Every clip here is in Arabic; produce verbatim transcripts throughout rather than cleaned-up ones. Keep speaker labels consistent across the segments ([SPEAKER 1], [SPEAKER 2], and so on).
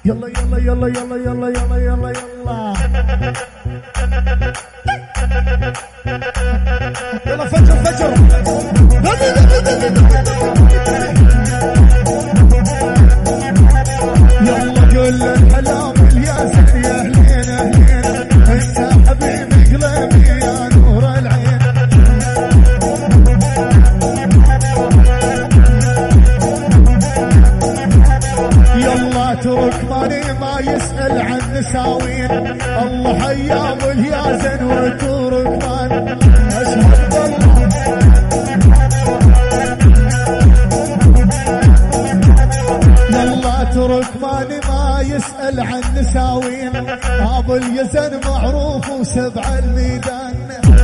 [SPEAKER 1] يلا يلا يلا يلا يلا يلا يلا يلا يلا فجر فجر يلا قول الحلام الياسر يا اهلينا اهلينا انت حبيبي قلبي يا نور العين يلا تركماني ما يسأل عن نساوين الله حيا ابو اليازن وتركمان اشهد بالله يلا تركماني ما يسأل عن نساوين ابو اليزن معروف وسبع الميدان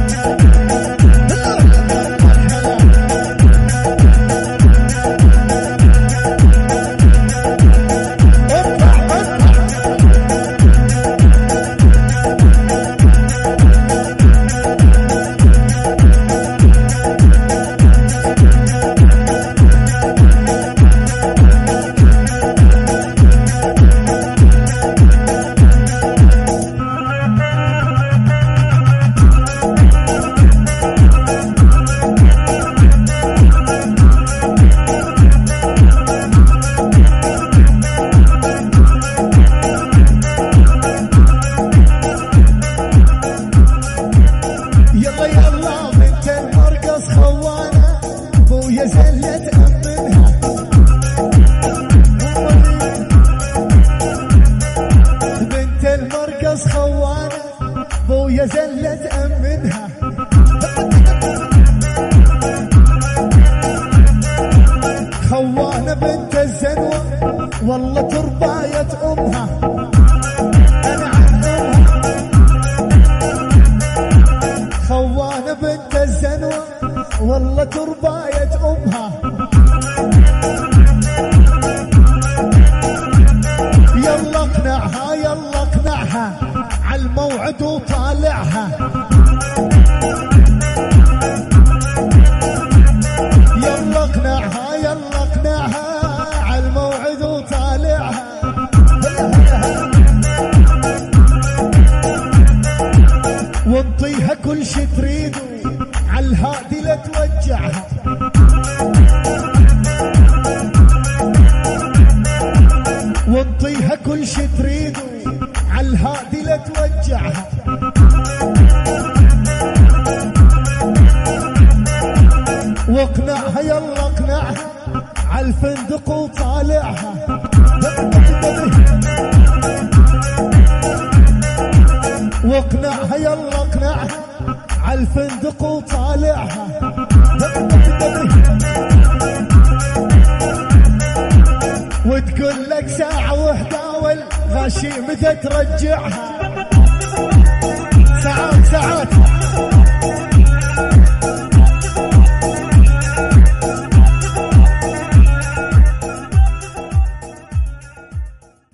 [SPEAKER 1] خوانة بنت الزنوة والله ترباية أمها أنا عن أمها خوانة بنت الزنوة والله ترباية أمها يلا اقنعها يلا اقنعها عالموعد وطالعها يلا اقنعها يلا اقنعها عالموعد وطالعها وانطيها كل شي تريدو عالهادي لا توجعها وانطيها كل شي تريدو عالهادي لا توجعها واقنعها يلا اقنعها عالفندق وطالعها واقنعها يلا اقنعها عالفندق وطالعها وتقول لك ساعة وحدة والغشيمة ترجعها ساعات ساعات